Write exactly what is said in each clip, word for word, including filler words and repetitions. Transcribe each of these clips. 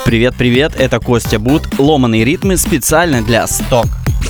Привет-привет, это Костя Бут, ломаные ритмы специально для Сток.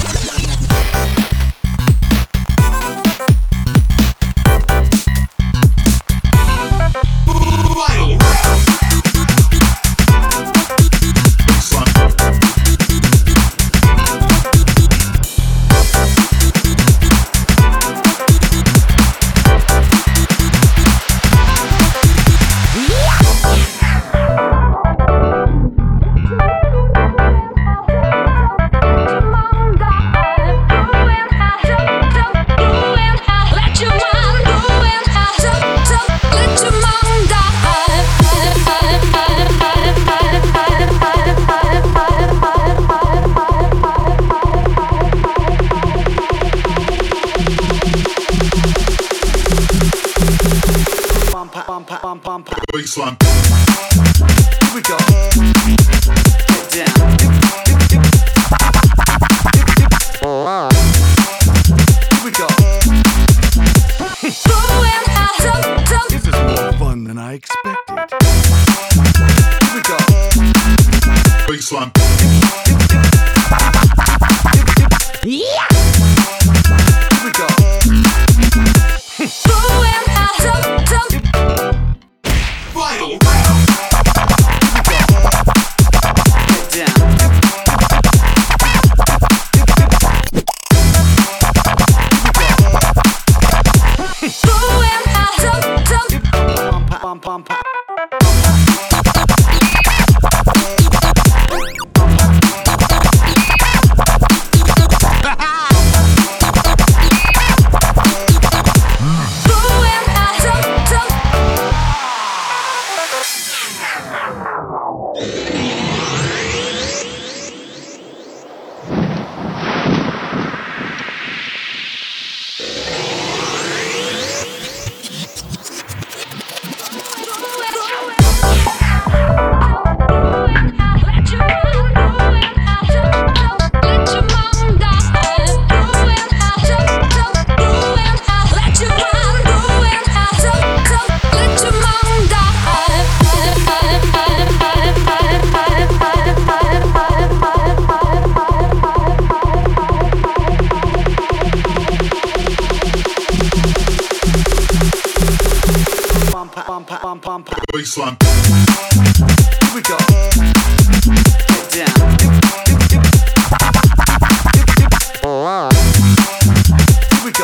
Baseline. Here we go. Get down. Here we go. This is more fun than I expected. Here we go. Baseline. Yeah. Here we go. Final round. Get down. Pump, pump, pump. Baseline. Here we go. Get down. Here we go.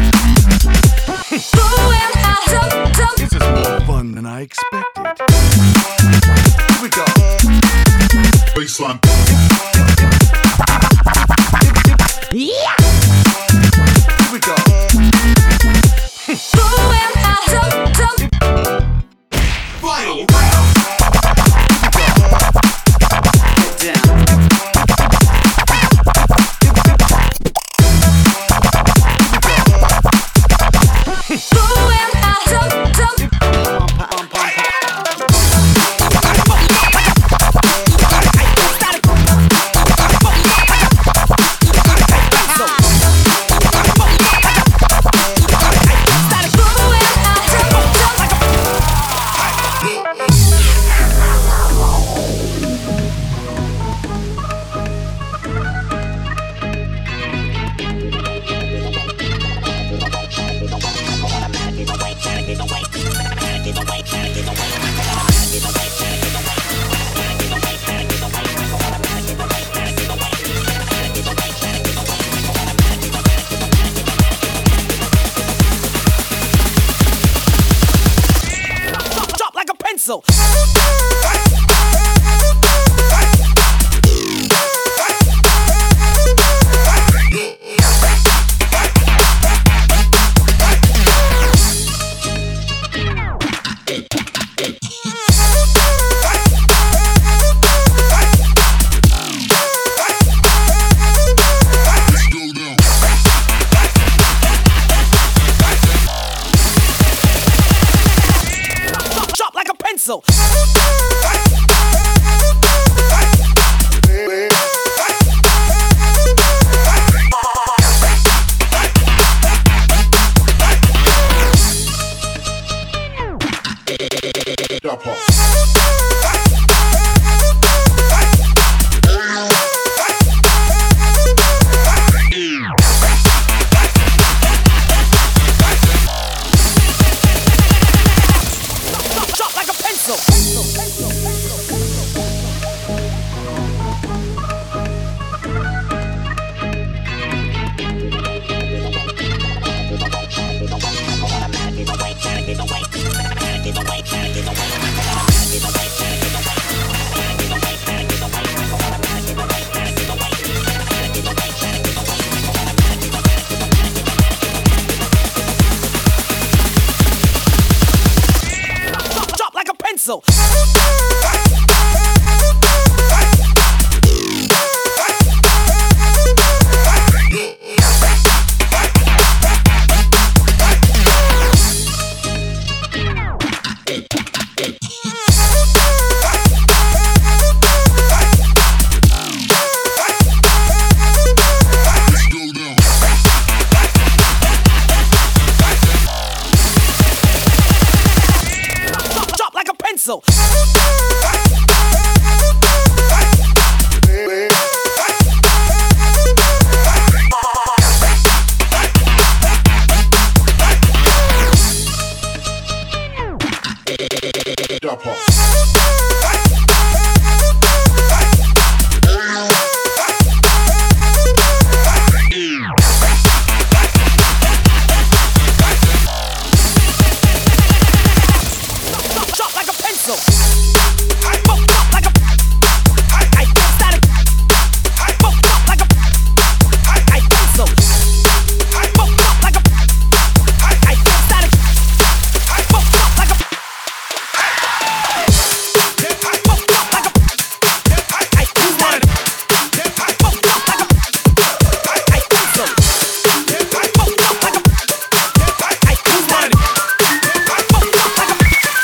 This is more fun than I expected. Here we go. Baseline. Yeah. Here we go. Final round. Get down. Drop like a pencil. Drop like a pencil. Drop off. pencil. Drop like a pencil. Drop like a pencil. Drop like a. I static. Drop like a. I pencil. Drop like a. I static. Drop like a. Drop like a. I static. Drop like a. I pencil. Drop like a. I static. Drop like a.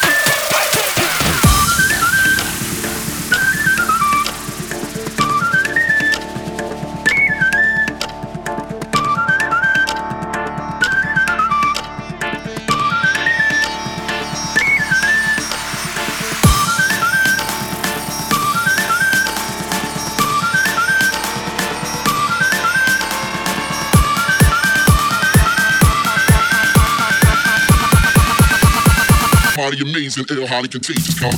Highly amazing, ill, highly contagious. Come.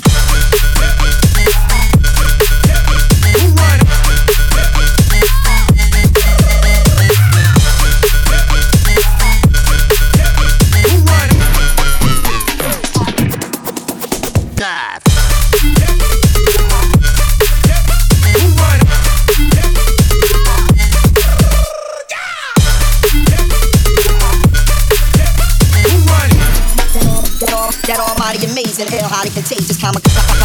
That almighty amazing, ill, highly contagious, comic.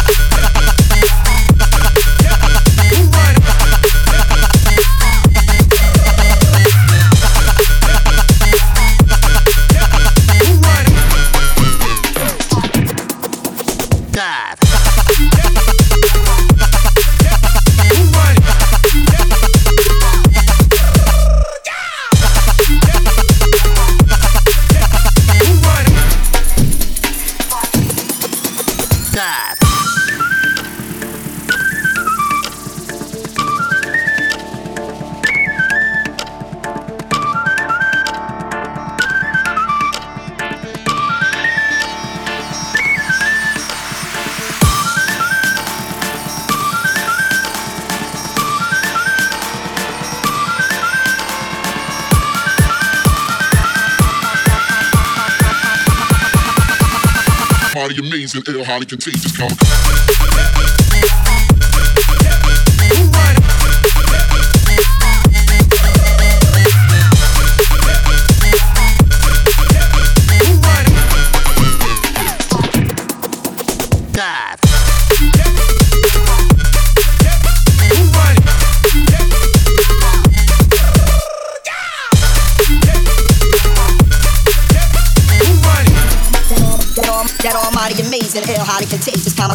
Highly amazing, ill, highly contagious. Come. That almighty amazing, ill, highly contagious, comic.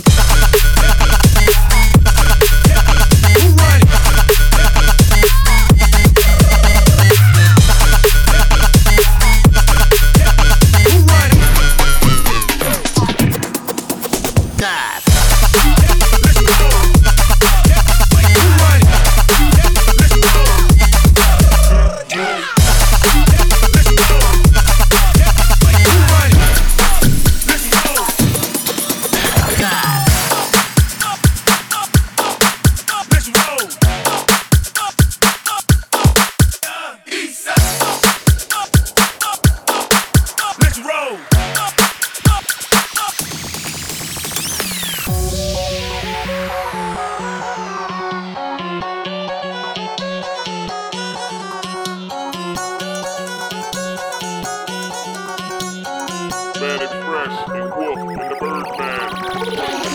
Man Express and Wolf and the Birdman.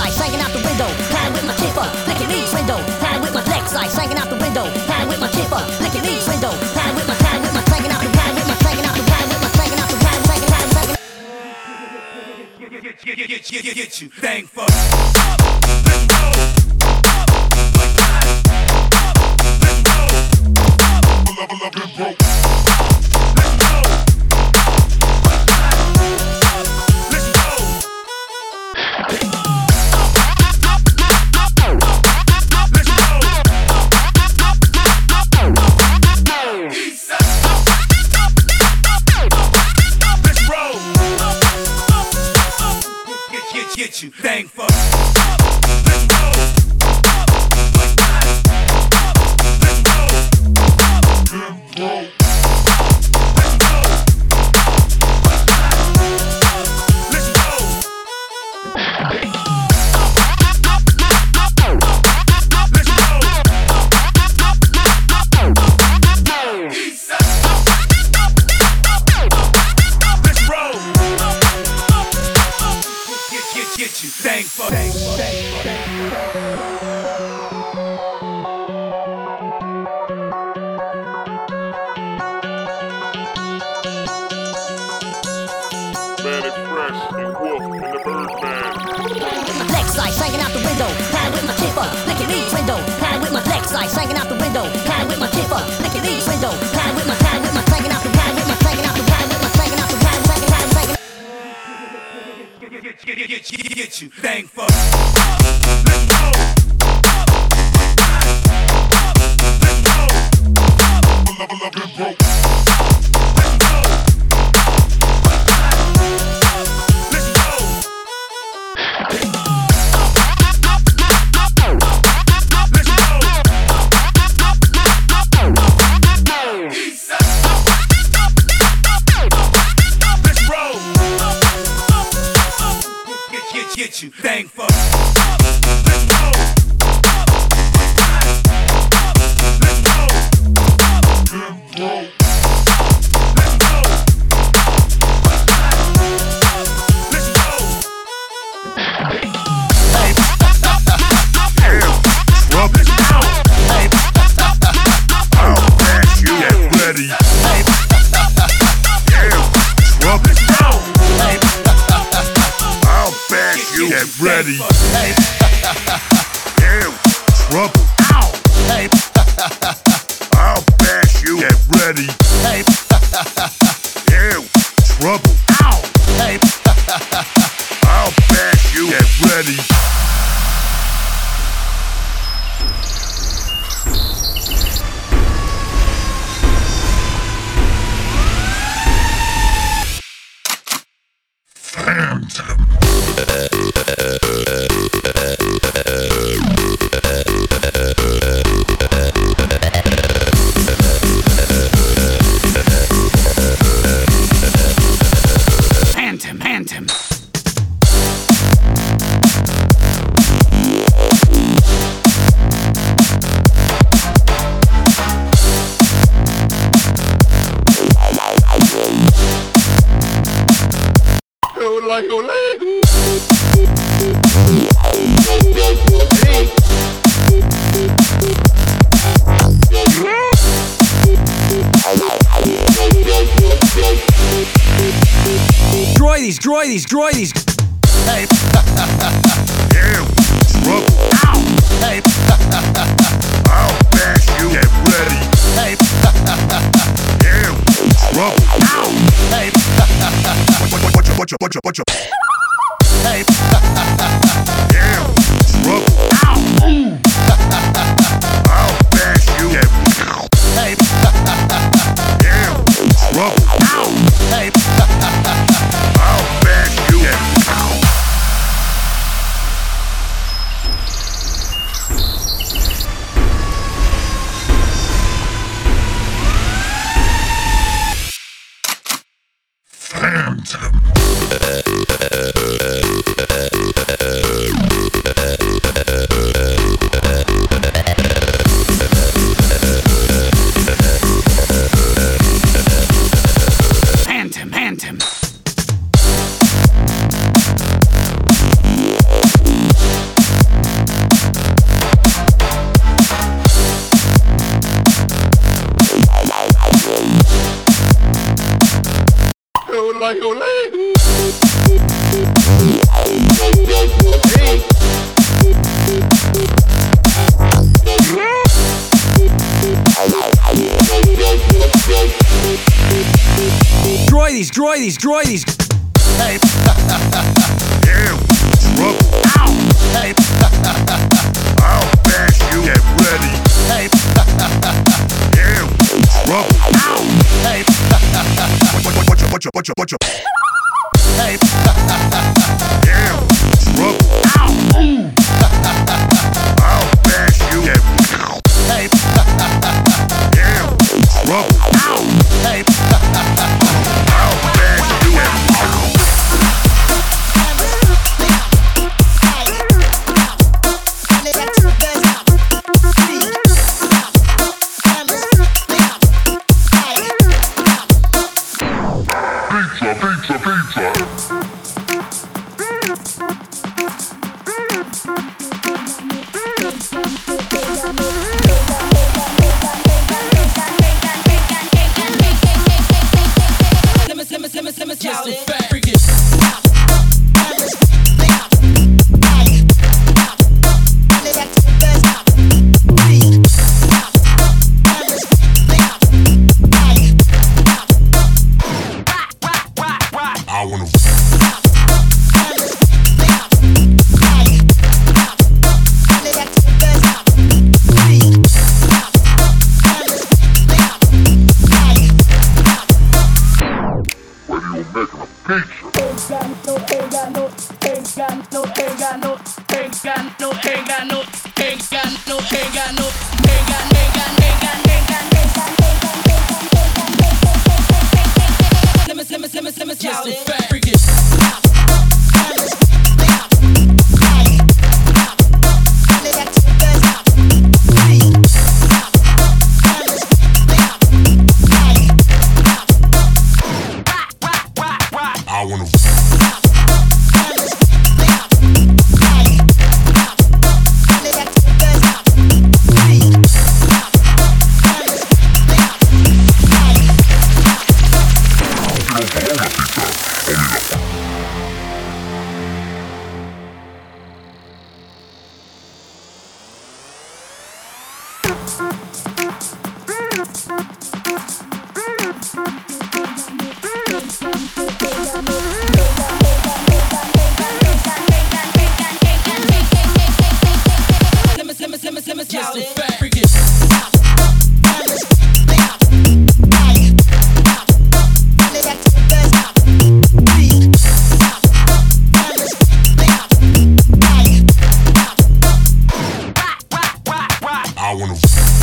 lights hanging out the window, hanging with my kipper, licking these window, hanging with my flex lights hanging out the window, hanging with my kipper, licking these window, hanging with my, hanging with my, hanging out the, hanging with my, hanging out the, hanging with my, hanging out the, hanging, hanging, hanging, hanging. Get, get, get, get, get, get, get you thing for up, let's go. Like that. Up, let's go. Level up and broke. Let's go. Like that. Up, let's go. Let's go. East side. Let's roll. Get, get, get you thing for up. Let's go. Like that. Up, let's go. And broke. Let's go. Like that. Let's go. Let's go. East side. Let's roll. Get, get, get you thing for thing for thing for thing Man Express and Wolf and the Birdman. My flex lights hanging out the window, hanging with my kipper, licking these window, hanging with my flex lights hanging out the window, hanging with my kipper, licking these window, hanging with my, hanging with my, hanging out the, hanging with my, hanging out the, hanging with my, hanging out the, hanging, hanging, hanging, hanging. Get, get, get, get, get, get, get you thing for up. Let's go. Up, let's go. Level up and broke. Let's go. Let's go. Let's go. East side. Let's roll. Get, get, get you thing for up. Let's go. Let's go. And broke. Let's go. Let's go. Rub it down. I'll bash you. Get ready. Yeah. Rub it down. I'll bash you. Get ready. Yeah. Trouble. I'll bash you. Get ready. Yeah. Trouble. I'll bash you. Get ready. Phantom. Phantom, Phantom. Groidies, groidies, groidies. Yeah. Trouble. I'll bash you. Get ready. Yeah. Trouble. What you, what you, what you, what you? Yeah. Trouble. I'll bash you. Get yeah. Trouble. I'll bash you. Get Phantom. Droidies, droidies, droidies. Hey. Damn, trouble. Ow. Hey. I'll bash you. Get ready. Hey. Damn, trouble. Ow. Hey. What you, what you, what you, what you, what you? Hey. Damn, trouble. Ow. I'll bash you. Get hey. Damn, trouble. Ow. Hey. Pizza, pizza, I wanna I wanna I wanna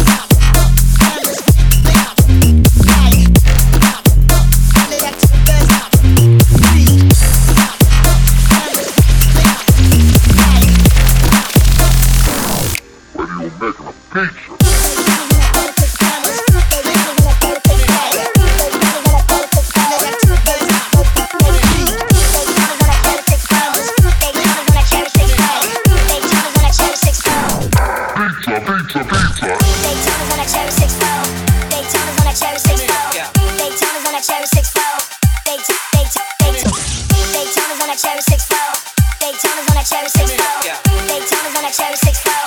pizza, pizza. Daytona's on a cherry six four. Daytona's on a cherry six four. Daytona's on a cherry six four. Daytona, Daytona, Daytona's on a cherry six four. Daytona's on a cherry six four. Daytona's on a cherry six four.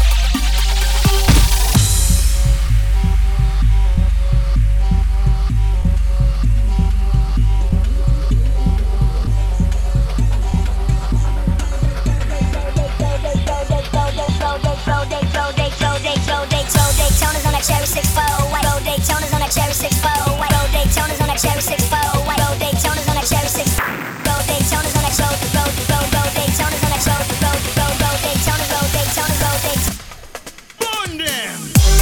Daytona's on a cherry six four. White road Daytona's on a cherry six four. White road Daytona's on a cherry six four. White road Daytona's on a cherry six. Road Daytona's on a road road road road Daytona's on a road road road road Daytona's road Daytona's road Daytona. Burn them.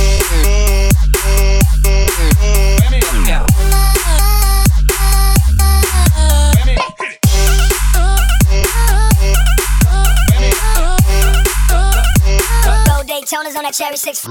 Road Daytona's on a cherry six.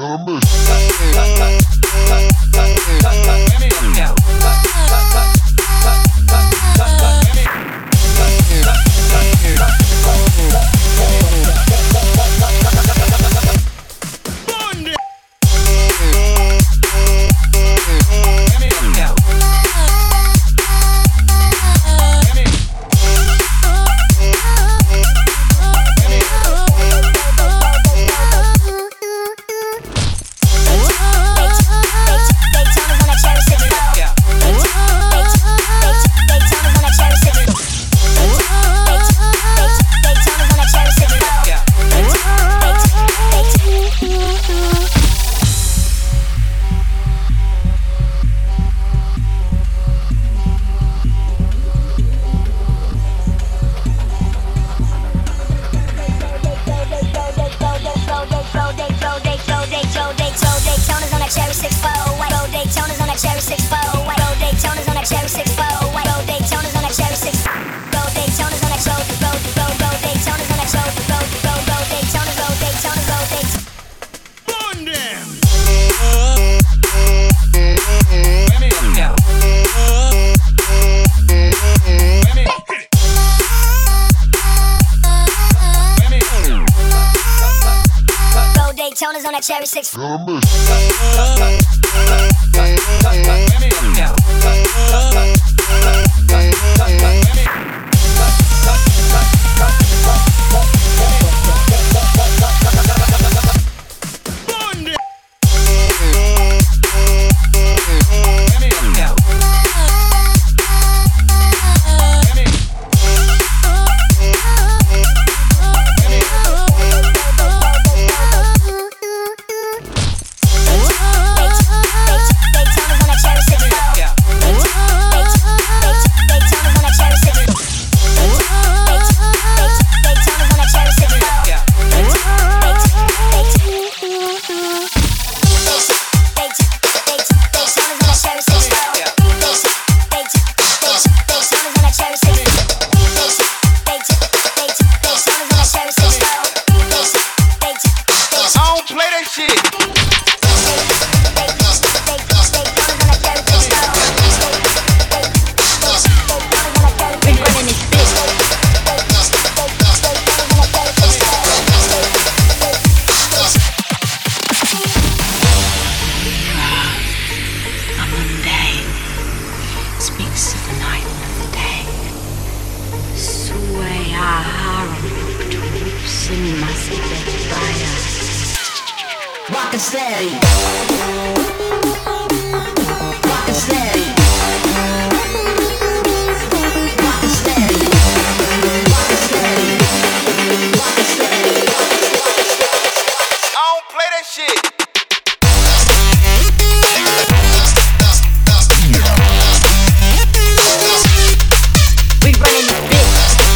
Daytona's on that cherry six. Rockin' steady. Rockin' steady. Rockin' steady. Rockin' steady. Rockin' steady. I don't play that shit. We running this bitch.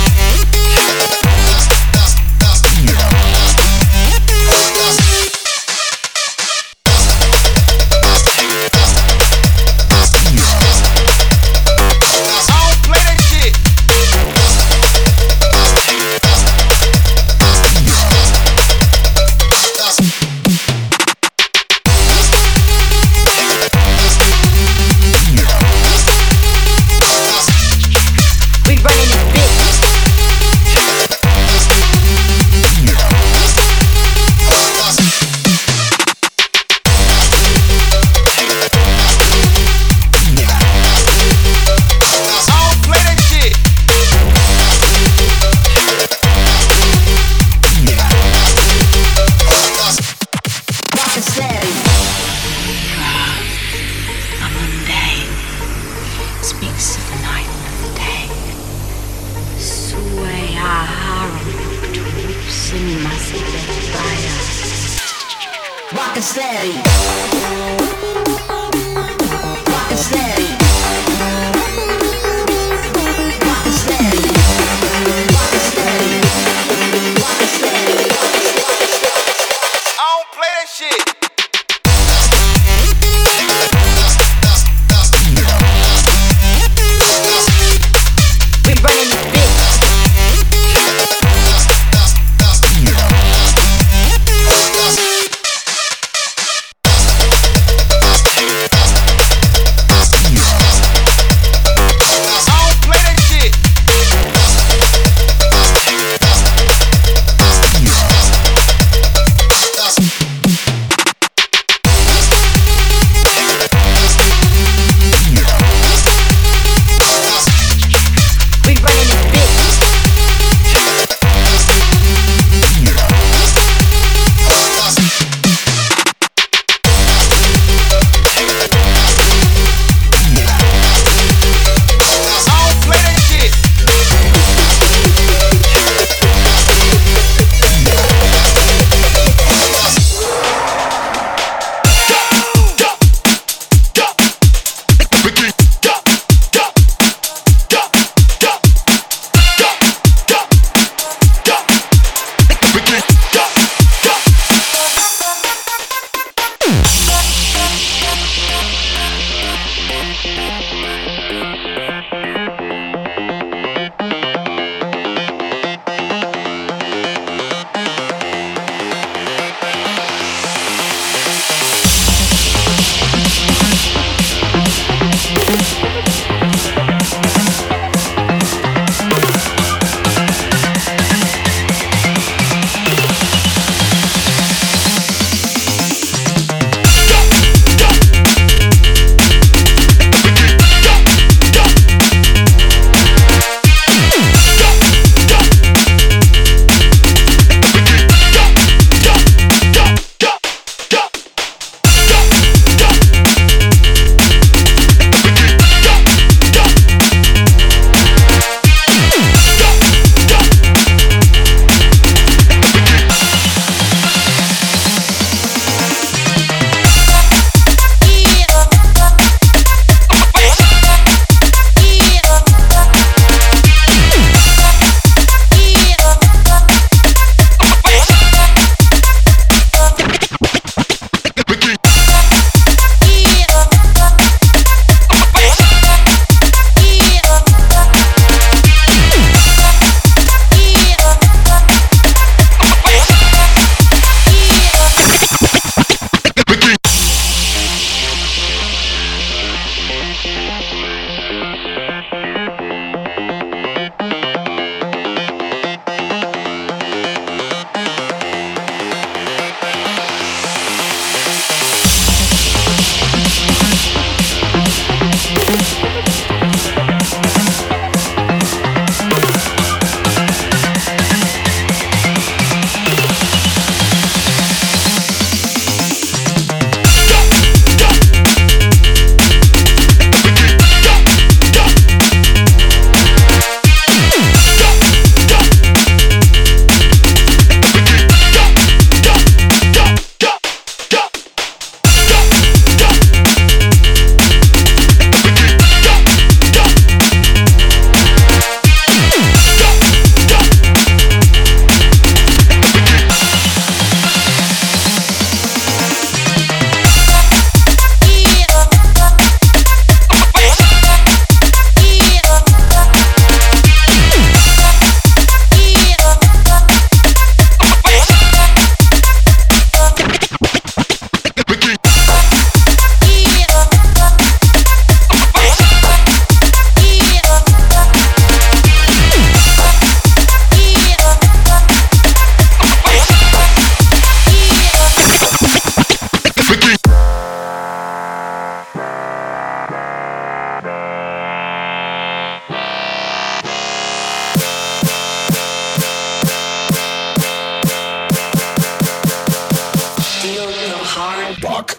Rockin' steady. Rockin' steady. Rockin' steady. Rockin' steady. Rockin' steady. I don't play that shit. We running this bitch. Fuck.